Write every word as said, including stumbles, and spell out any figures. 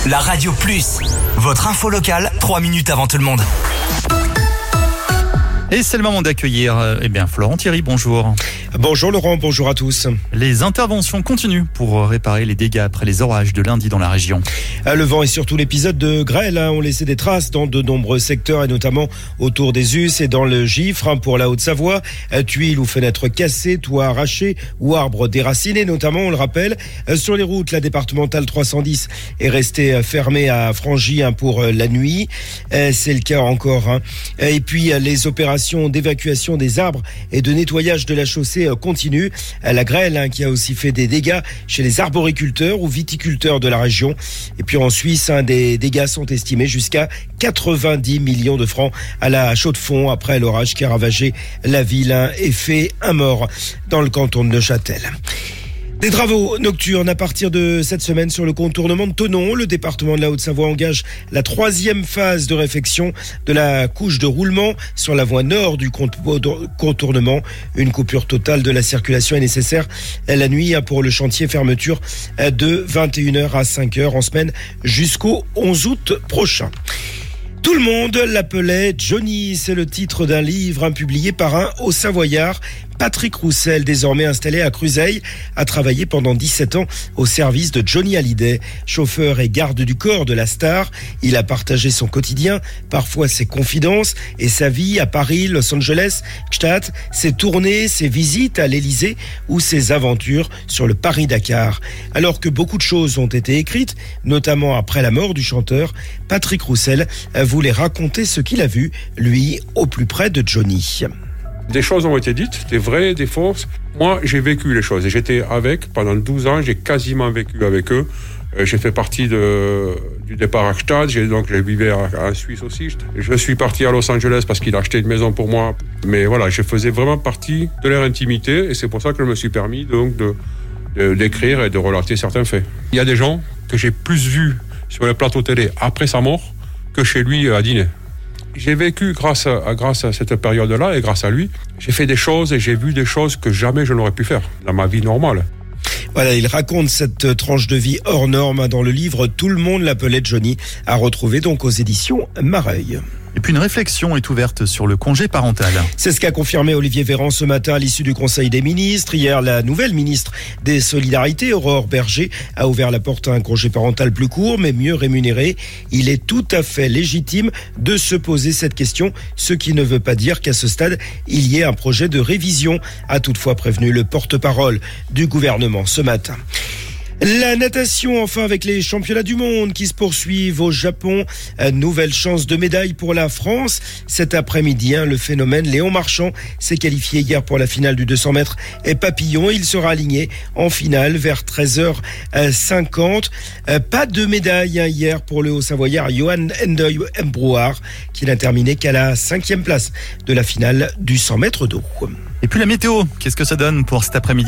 La Radio Plus, votre info locale, trois minutes avant tout le monde. Et c'est le moment d'accueillir euh, eh bien, Florent Thierry, bonjour. Bonjour Laurent, bonjour à tous. Les interventions continuent pour réparer les dégâts après les orages de lundi dans la région. Le vent et surtout l'épisode de grêle hein, ont laissé des traces dans de nombreux secteurs et notamment autour des Us et dans le Gifre. Hein, pour la Haute-Savoie, tuiles ou fenêtres cassées, toits arrachés ou arbres déracinés notamment, on le rappelle. Sur les routes, la départementale trois cent dix est restée fermée à Frangy hein, pour la nuit. C'est le cas encore. Hein. Et puis les opérations d'évacuation des arbres et de nettoyage de la chaussée continue. La grêle hein, qui a aussi fait des dégâts chez les arboriculteurs ou viticulteurs de la région. Et puis en Suisse, hein, des dégâts sont estimés jusqu'à quatre-vingt-dix millions de francs à la Chaux-de-Fonds après l'orage qui a ravagé la ville hein, et fait un mort dans le canton de Neuchâtel. Des travaux nocturnes à partir de cette semaine sur le contournement de Thonon. Le département de la Haute-Savoie engage la troisième phase de réfection de la couche de roulement sur la voie nord du contournement. Une coupure totale de la circulation est nécessaire la nuit pour le chantier, fermeture de vingt et une heures à cinq heures en semaine jusqu'au onze août prochain. Tout le monde l'appelait Johnny, c'est le titre d'un livre hein, publié par un Haut-Savoyard. Patrick Roussel, désormais installé à Cruseilles, a travaillé pendant dix-sept ans au service de Johnny Hallyday. Chauffeur et garde du corps de la star, il a partagé son quotidien, parfois ses confidences et sa vie à Paris, Los Angeles, Gstaad, ses tournées, ses visites à l'Élysée ou ses aventures sur le Paris-Dakar. Alors que beaucoup de choses ont été écrites, notamment après la mort du chanteur, Patrick Roussel voulait raconter ce qu'il a vu, lui, au plus près de Johnny. Des choses ont été dites, des vraies, des fausses. Moi, j'ai vécu les choses et j'étais avec pendant douze ans, j'ai quasiment vécu avec eux. Euh, j'ai fait partie de, du départ à Gstaad, j'ai, donc je vivais en Suisse aussi. Je suis parti à Los Angeles parce qu'il a acheté une maison pour moi. Mais voilà, je faisais vraiment partie de leur intimité et c'est pour ça que je me suis permis donc de, de, d'écrire et de relater certains faits. Il y a des gens que j'ai plus vus sur le plateau télé après sa mort que chez lui à dîner. J'ai vécu grâce à, grâce à cette période-là et grâce à lui, j'ai fait des choses et j'ai vu des choses que jamais je n'aurais pu faire dans ma vie normale. Voilà, il raconte cette tranche de vie hors norme dans le livre Tout le monde l'appelait Johnny, à retrouver donc aux éditions Mareuil. Et puis une réflexion est ouverte sur le congé parental. C'est ce qu'a confirmé Olivier Véran ce matin à l'issue du Conseil des ministres. Hier, la nouvelle ministre des Solidarités, Aurore Berger, a ouvert la porte à un congé parental plus court mais mieux rémunéré. Il est tout à fait légitime de se poser cette question, ce qui ne veut pas dire qu'à ce stade, il y ait un projet de révision, a toutefois prévenu le porte-parole du gouvernement ce matin. La natation, enfin, avec les championnats du monde qui se poursuivent au Japon. Nouvelle chance de médaille pour la France. Cet après-midi, hein, le phénomène Léon Marchand s'est qualifié hier pour la finale du deux cents mètres et papillon. Il sera aligné en finale vers treize heures cinquante. Pas de médaille hein, hier pour le Haut-Savoyard Johan Endoy Mbrouard, qui n'a terminé qu'à la cinquième place de la finale du cent mètres d'eau. Et puis la météo, qu'est-ce que ça donne pour cet après-midi ?